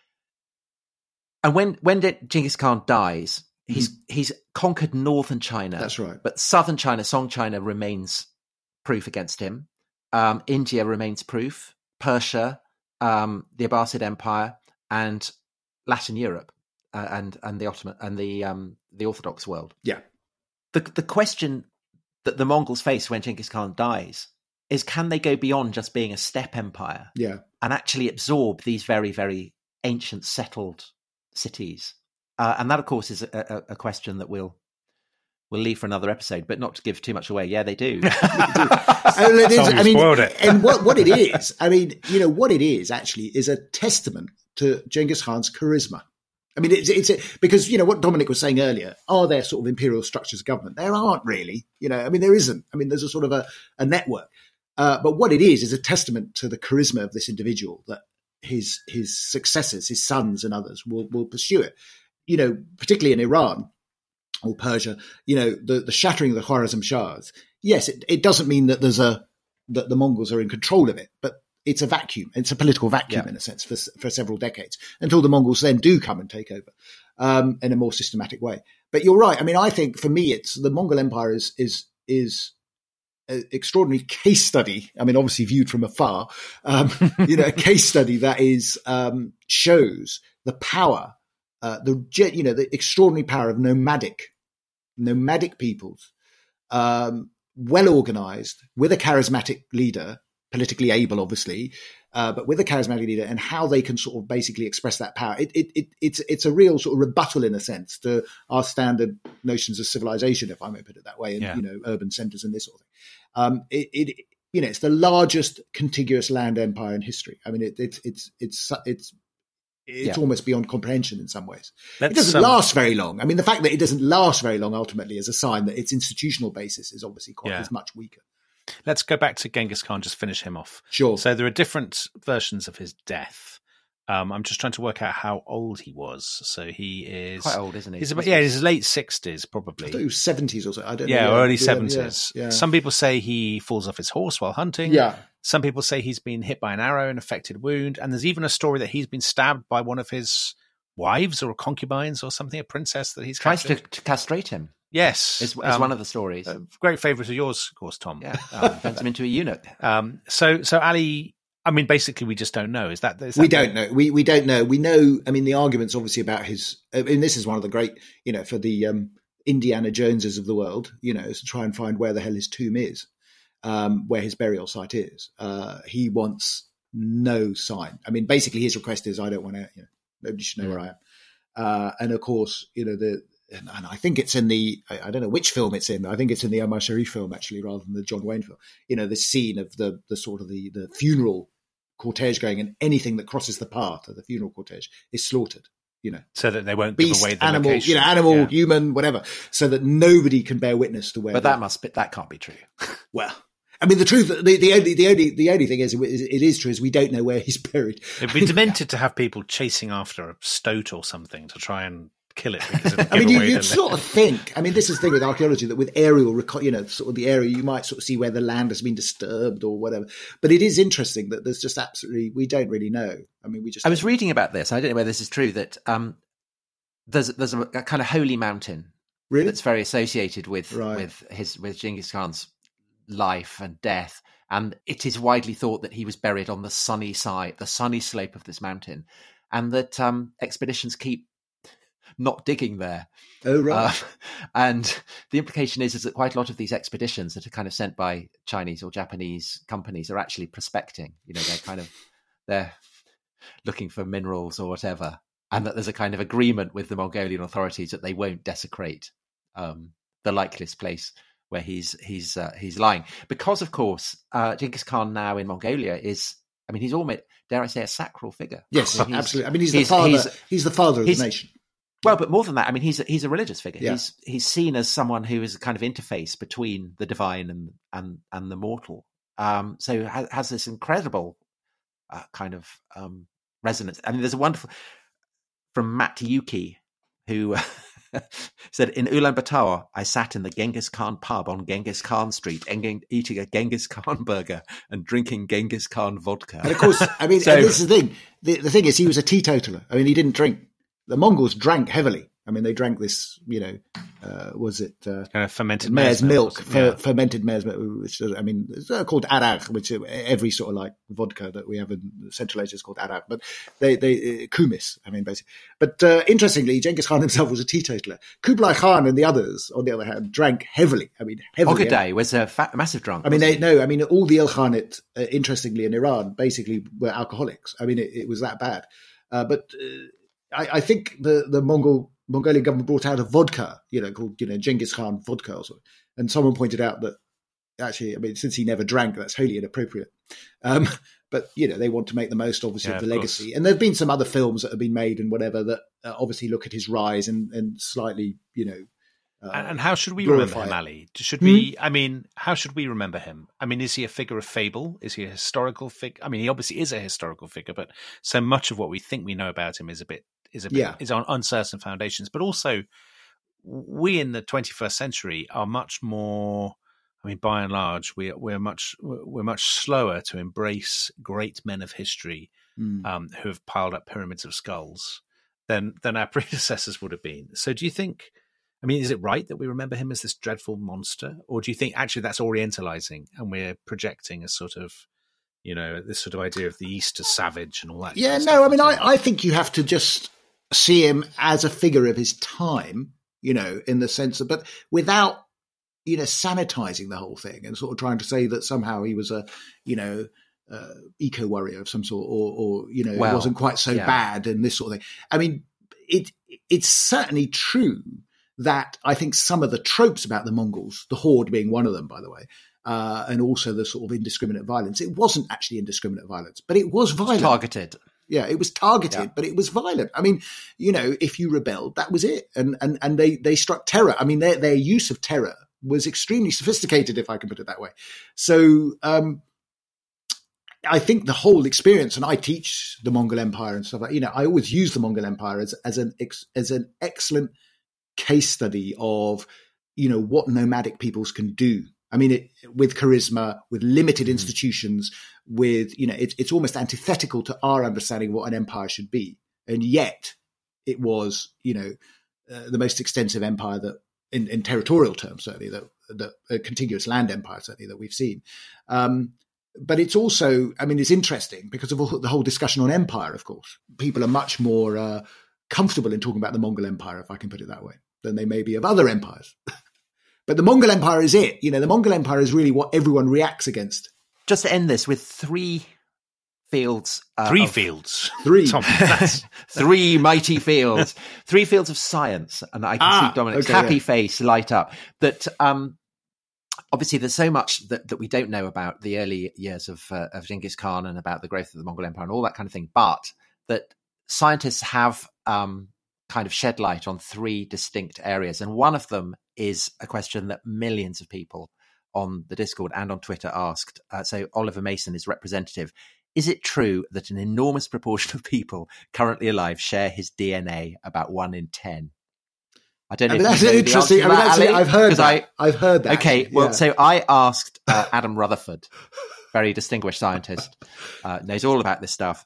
And when Genghis Khan dies, he's conquered northern China. That's right. But southern China, Song China, remains proof against him. India remains proof. Persia, the Abbasid Empire, and Latin Europe, and the Ottoman and the Orthodox world. Yeah. The question that the Mongols face when Genghis Khan dies is, can they go beyond just being a steppe empire? Yeah. And actually absorb these very, very ancient settled cities? And that, of course, is a question that we'll leave for another episode, but not to give too much away. Yeah, they do. Spoiled it. And what it is, what it is actually is a testament to Genghis Khan's charisma. I mean, it's because, what Dominic was saying earlier, are there sort of imperial structures of government? There aren't really, there isn't. I mean, there's a sort of a network. But what it is a testament to the charisma of this individual, that his successors, his sons and others will pursue it. Particularly in Iran or Persia, the shattering of the Khwarezm Shahs. Yes, it doesn't mean that that the Mongols are in control of it, but it's a vacuum. It's a political vacuum in a sense for several decades, until the Mongols then do come and take over in a more systematic way. But you're right. I mean, I think for me, it's the Mongol Empire is an extraordinary case study. I mean, obviously viewed from afar, a case study that shows the power. The extraordinary power of nomadic peoples, well organized, with a charismatic leader, politically able, obviously, but with a charismatic leader, and how they can sort of basically express that power. It's a real sort of rebuttal, in a sense, to our standard notions of civilization, if I may put it that way, and urban centers and this sort of thing. It's the largest contiguous land empire in history. I mean, it's almost beyond comprehension in some ways. It doesn't last very long. I mean, the fact that it doesn't last very long ultimately is a sign that its institutional basis is obviously is much weaker. Let's go back to Genghis Khan, just finish him off. Sure. So there are different versions of his death. I'm just trying to work out how old he was. So he is quite old, isn't he? He's his late 60s, probably. I thought he was 70s or so. I don't know. Yeah, early 70s. Yeah. Some people say he falls off his horse while hunting. Yeah. Some people say he's been hit by an arrow, an affected wound. And there's even a story that he's been stabbed by one of his wives or concubines or something, a princess that he's tries to castrate him. Yes. Is one of the stories. Great favourite of yours, of course, Tom. Yeah. Turns him into a eunuch. So Ali, I mean, basically, we just don't know. Is that we don't know. We don't know. We know. I mean, the arguments obviously about his. I mean, this is one of the great, for the Indiana Joneses of the world, is to try and find where the hell his tomb is, where his burial site is. He wants no sign. I mean, basically, his request is, I don't want to. Nobody should know where I am. And of course, and I think it's in I don't know which film it's in. I think it's in the Omar Sharif film, actually, rather than the John Wayne film. The scene of the sort of the funeral cortege going, and anything that crosses the path of the funeral cortege is slaughtered. So that they won't beast, give away the animal, location. Animal, human, whatever, so that nobody can bear witness to where. But that can't be true. Well, I mean, the truth, the only thing is, it is true, is we don't know where he's buried. It'd be demented to have people chasing after a stoat or something to try and kill it. Because it'll I mean, give away you'd sort of think, I mean, this is the thing with archaeology, that with aerial, sort of the area, you might sort of see where the land has been disturbed or whatever. But it is interesting that there's just absolutely, we don't really know. I mean, I was reading about this. I don't know whether this is true, that there's a kind of holy mountain that's very associated with Genghis Khan's life and death. And it is widely thought that he was buried on the sunny slope of this mountain, and that expeditions keep not digging there. Oh, right. And the implication is that quite a lot of these expeditions that are kind of sent by Chinese or Japanese companies are actually prospecting. You know, they're looking for minerals or whatever, and that there's a kind of agreement with the Mongolian authorities that they won't desecrate the likeliest place where he's lying, because of course Genghis Khan now in Mongolia is, I mean, he's almost, dare I say, a sacral figure. Yes, absolutely. I mean, he's the father of the nation. Well, but more than that, I mean, he's a religious figure. Yeah. He's seen as someone who is a kind of interface between the divine and the mortal. So has this incredible kind of resonance. I mean, there's a wonderful from Matt Yuki, who said, in Ulaanbaatar, I sat in the Genghis Khan pub on Genghis Khan Street, eating a Genghis Khan burger and drinking Genghis Khan vodka. And of course, I mean, and this is the thing. The thing is, he was a teetotaler. I mean, he didn't drink. The Mongols drank heavily. I mean, they drank this, was it kind of fermented mare's milk? Fermented mare's milk, which, I mean, it's called arak, which every sort of like vodka that we have in Central Asia is called arak, but they kumis, I mean, basically. But interestingly, Genghis Khan himself was a teetotaler. Kublai Khan and the others, on the other hand, drank heavily. I mean, heavily. Ogedei was a massive drunk. I mean, all the Ilkhanate, interestingly, in Iran, basically were alcoholics. I mean, it was that bad. But I think the Mongolian government brought out a vodka, called, Genghis Khan vodka or something. And someone pointed out that actually, I mean, since he never drank, that's wholly inappropriate. But, they want to make the most, obviously, of the legacy. Course. And there have been some other films that have been made and whatever that obviously look at his rise and slightly, and how should we remember him, Ali? Should we? I mean, how should we remember him? I mean, is he a figure of fable? Is he a historical figure? I mean, he obviously is a historical figure, but so much of what we think we know about him is on uncertain foundations. But also, we in the 21st century are much more. I mean, by and large, we're much slower to embrace great men of history who have piled up pyramids of skulls than our predecessors would have been. So, do you think? I mean, is it right that we remember him as this dreadful monster? Or do you think actually that's orientalizing and we're projecting a sort of, this sort of idea of the East as savage and all that? Yeah, no, I mean, I think you have to just see him as a figure of his time, in the sense of, but without, sanitizing the whole thing and sort of trying to say that somehow he was a, eco warrior of some sort or it wasn't quite so bad and this sort of thing. I mean, it's certainly true that I think some of the tropes about the Mongols, the horde being one of them, by the way, and also the sort of indiscriminate violence. It wasn't actually indiscriminate violence, but it was violent. Targeted. Yeah, it was targeted, but it was violent. I mean, if you rebelled, that was it. And they struck terror. I mean, their use of terror was extremely sophisticated, if I can put it that way. So I think the whole experience, and I teach the Mongol Empire and stuff like, I always use the Mongol Empire as an excellent case study of, what nomadic peoples can do. I mean, with charisma, with limited institutions, with, it's almost antithetical to our understanding of what an empire should be. And yet it was, the most extensive empire that in territorial terms, certainly that a contiguous land empire, certainly that we've seen. But it's also, I mean, it's interesting because of the whole discussion on empire, of course. People are much more comfortable in talking about the Mongol Empire, if I can put it that way, than they may be of other empires. But the Mongol Empire is it. The Mongol Empire is really what everyone reacts against. Just to end this with three fields. Three mighty fields. 3 fields of science. And I can see Dominic's happy face light up. That obviously there's so much that we don't know about the early years of Genghis Khan and about the growth of the Mongol Empire and all that kind of thing. But that scientists have kind of shed light on 3 distinct areas. And one of them is a question that millions of people on the Discord and on Twitter asked. So Oliver Mason is representative. Is it true that an enormous proportion of people currently alive share his DNA, about 1 in 10? I don't know. I mean, that's interesting. I've heard that. I've heard that. Okay, well, so I asked Adam Rutherford, very distinguished scientist, knows all about this stuff,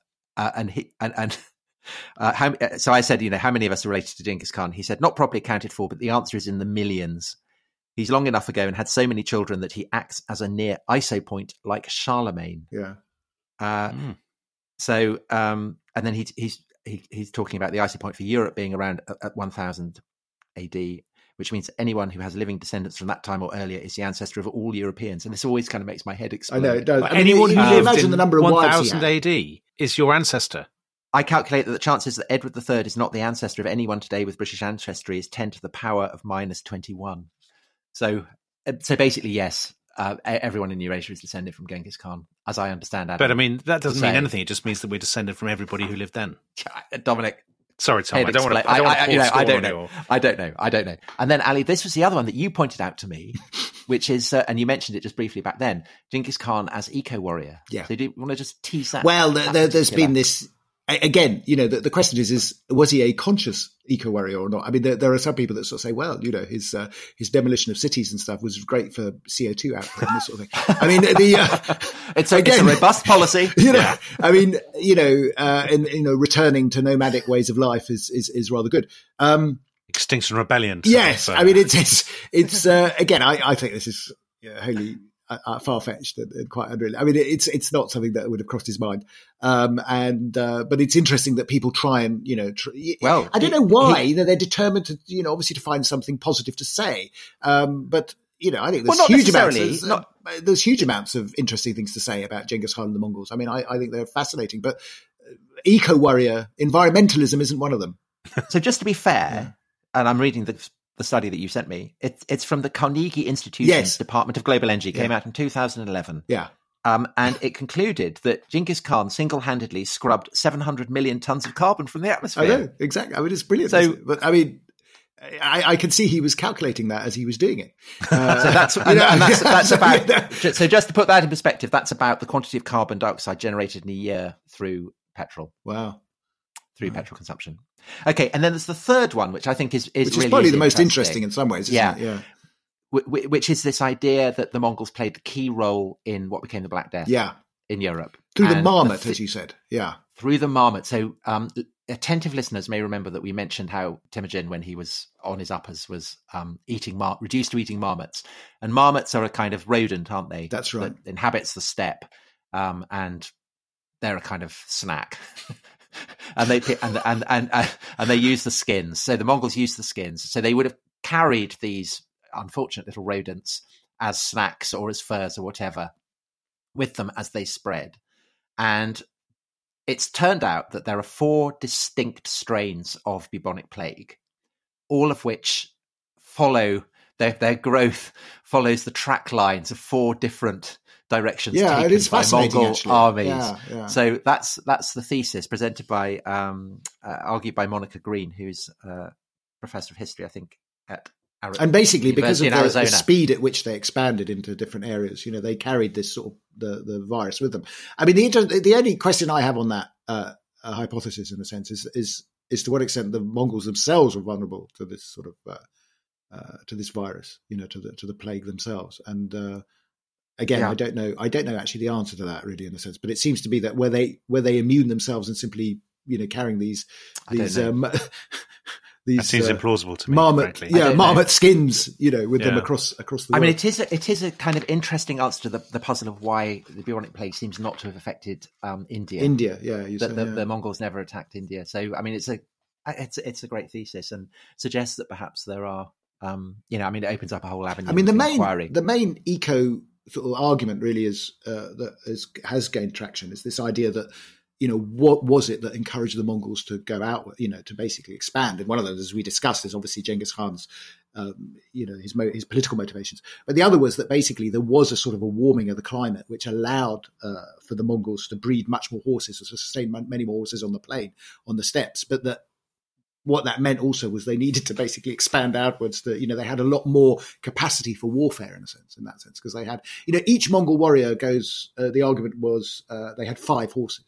so I said, how many of us are related to Genghis Khan? He said, not properly accounted for, but the answer is in the millions. He's long enough ago and had so many children that he acts as a near isopoint like Charlemagne. Yeah. So, and then he's talking about the isopoint for Europe being around at 1000 AD, which means anyone who has living descendants from that time or earlier is the ancestor of all Europeans. And this always kind of makes my head explode. I know it does. Anyone who lived in the number of 1000 AD is your ancestor. I calculate that the chances that Edward III is not the ancestor of anyone today with British ancestry is 10 to the power of minus 21. So basically, yes, everyone in Eurasia is descended from Genghis Khan, as I understand. Adam, but I mean, that doesn't mean anything. It just means that we're descended from everybody who lived then. Dominic. Sorry, Tom. I don't want to. I don't know. And then, Ali, this was the other one that you pointed out to me, which is, and you mentioned it just briefly back then, Genghis Khan as eco-warrior. Yeah. So do you want to just tease that? Well, there's been this. Again, the question is was he a conscious eco-warrior or not? I mean, there are some people that sort of say, well, his demolition of cities and stuff was great for CO2 output and this sort of thing. I mean, it's a robust policy. I mean, returning to nomadic ways of life is rather good. Extinction Rebellion. Yes, I mean, it's again, I think this is wholly far-fetched and quite unreal. I mean, it's not something that would have crossed his mind. But it's interesting that people try and, I don't know why, they're determined to, obviously to find something positive to say. But, I think there's huge amounts of interesting things to say about Genghis Khan and the Mongols. I mean, I think they're fascinating, but eco-warrior, environmentalism isn't one of them. So just to be fair, and I'm reading the study that you sent me, it's from the Carnegie Institution's Department of Global Energy, came out in 2011. Yeah. And it concluded that Genghis Khan single-handedly scrubbed 700 million tons of carbon from the atmosphere. I know, exactly. I mean, it's brilliant. So, but I mean, I can see he was calculating that as he was doing it. So that's about. So just to put that in perspective, that's about the quantity of carbon dioxide generated in a year through petrol. Wow. Through petrol consumption. Okay, and then there's the third one, which I think is really probably the most interesting in some ways, isn't it? Yeah. Which is this idea that the Mongols played the key role in what became the Black Death in Europe. Through the marmot, as you said. Yeah. Through the marmot. So attentive listeners may remember that we mentioned how Temujin, when he was on his uppers, was reduced to eating marmots. And marmots are a kind of rodent, aren't they? That's right. That inhabits the steppe. And they're a kind of snack. And they use the skins. So the Mongols used the skins. So they would have carried these unfortunate little rodents as snacks or as furs or whatever with them as they spread. And it's turned out that there are 4 distinct strains of bubonic plague, all of which follow their growth follows the track lines of 4 different directions taken it is by Mongol armies. Yeah. So that's the thesis presented by argued by Monica Green, who's a professor of history, I think, at and basically because of the speed at which they expanded into different areas, they carried this sort of the virus with them. I mean, the only question I have on that hypothesis, in a sense, is to what extent the Mongols themselves were vulnerable to this sort of to this virus, to the plague themselves. And again, I don't know actually the answer to that really, in a sense, but it seems to be that were they immune themselves and simply carrying these that seems implausible to me. Marmot skins, with them across the world. I mean, it is a kind of interesting answer to the puzzle of why the bubonic plague seems not to have affected India. The Mongols never attacked India. So, I mean, it's a great thesis and suggests that perhaps there are, it opens up a whole avenue. I mean, inquiry. The main eco sort of argument really is has gained traction is this idea that what was it that encouraged the Mongols to go out, to basically expand? And one of those, as we discussed, is obviously Genghis Khan's, his political motivations. But the other was that basically there was a sort of a warming of the climate, which allowed for the Mongols to breed much more horses, or to sustain many more horses on the plain, on the steppes. But that what that meant also was they needed to basically expand outwards. That they had a lot more capacity for warfare in that sense, because they had, each Mongol warrior goes. The argument was they had 5 horses.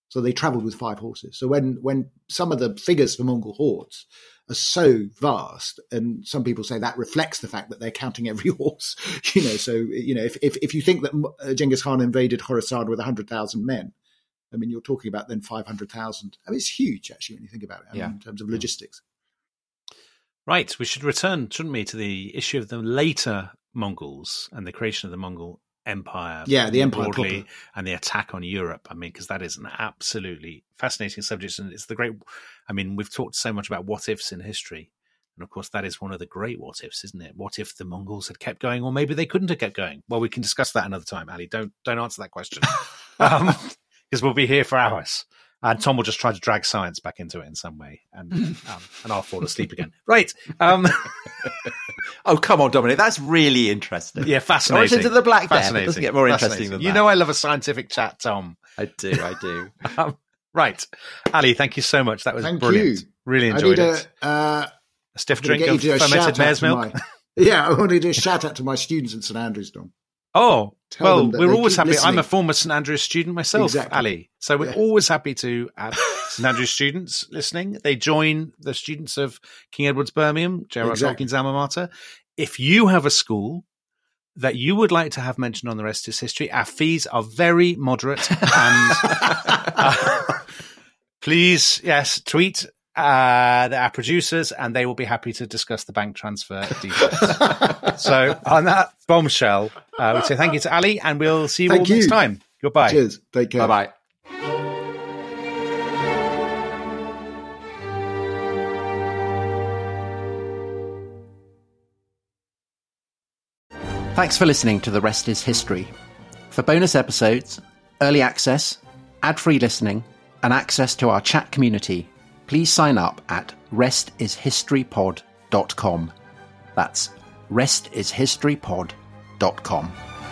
So they traveled with 5 horses. So when some of the figures for Mongol hordes are so vast, and some people say that reflects the fact that they're counting every horse, so, if you think that Genghis Khan invaded Khorasan with 100,000 men, I mean, you're talking about then 500,000. I mean, it's huge, actually, when you think about it, in terms of logistics. Right. We should return, shouldn't we, to the issue of the later Mongols and the creation of the Mongol Empire. Yeah, the empire broadly, and the attack on Europe. I mean, because that is an absolutely fascinating subject. And it's the great, I mean, we've talked so much about what ifs in history. And of course, that is one of the great what ifs, isn't it? What if the Mongols had kept going, or maybe they couldn't have kept going? Well, we can discuss that another time, Ali. Don't answer that question. Because we'll be here for hours. And Tom will just try to drag science back into it in some way, and I'll fall asleep again. Right. Oh, come on, Dominic. That's really interesting. Yeah, fascinating. Into the Black Death. It doesn't get more interesting than that. You know I love a scientific chat, Tom. I do. Right. Ali, thank you so much. That was brilliant. You. Really enjoyed it. A stiff drink of fermented mare's milk. I want to do a shout out to my students in St Andrews, Dom. Oh, well, we're always happy. Listening. I'm a former St Andrews student myself, Ali. So we're always happy to have St Andrews students listening. They join the students of King Edward's Birmingham, J.R.R. Tolkien's alma mater. If you have a school that you would like to have mentioned on The Rest is History, our fees are very moderate. And please, tweet our producers, and they will be happy to discuss the bank transfer details. So on that bombshell, we say thank you to Ali, and we'll see you all next time. Goodbye. Cheers. Take care. Bye-bye. Thanks for listening to The Rest is History. For bonus episodes, early access, ad-free listening, and access to our chat community, please sign up at restishistorypod.com. That's restishistorypod.com.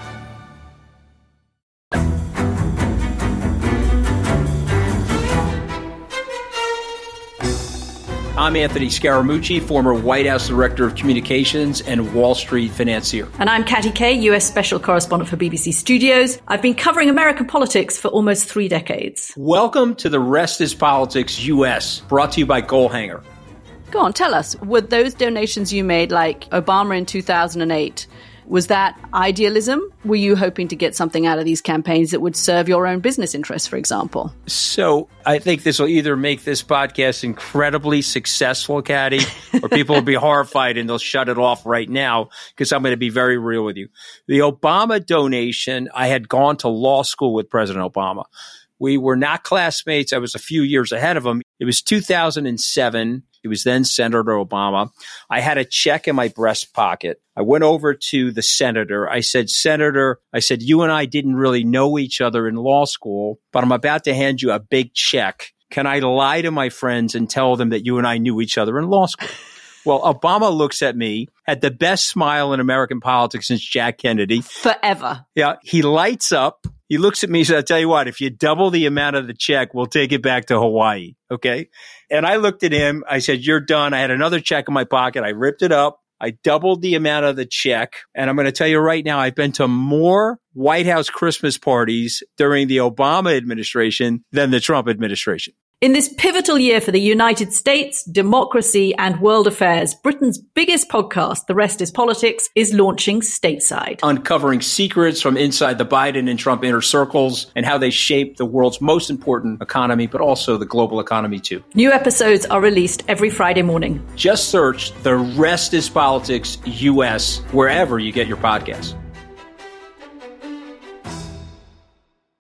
I'm Anthony Scaramucci, former White House Director of Communications and Wall Street financier. And I'm Katty Kay, US Special Correspondent for BBC Studios. I've been covering American politics for almost 3 decades. Welcome to The Rest is Politics US, brought to you by Goalhanger. Go on, tell us, were those donations you made, like Obama in 2008, was that idealism? Were you hoping to get something out of these campaigns that would serve your own business interests, for example? So I think this will either make this podcast incredibly successful, Katty, or people will be horrified and they'll shut it off right now, because I'm going to be very real with you. The Obama donation, I had gone to law school with President Obama. We were not classmates. I was a few years ahead of him. It was 2007. He was then Senator Obama. I had a check in my breast pocket. I went over to the senator. I said, Senator, you and I didn't really know each other in law school, but I'm about to hand you a big check. Can I lie to my friends and tell them that you and I knew each other in law school? Well, Obama looks at me, had the best smile in American politics since Jack Kennedy. Forever. Yeah. He lights up. He looks at me and says, I'll tell you what, if you double the amount of the check, we'll take it back to Hawaii. Okay. And I looked at him. I said, you're done. I had another check in my pocket. I ripped it up. I doubled the amount of the check. And I'm going to tell you right now, I've been to more White House Christmas parties during the Obama administration than the Trump administration. In this pivotal year for the United States, democracy, and world affairs, Britain's biggest podcast, The Rest is Politics, is launching stateside. Uncovering secrets from inside the Biden and Trump inner circles and how they shape the world's most important economy, but also the global economy too. New episodes are released every Friday morning. Just search The Rest is Politics US wherever you get your podcasts.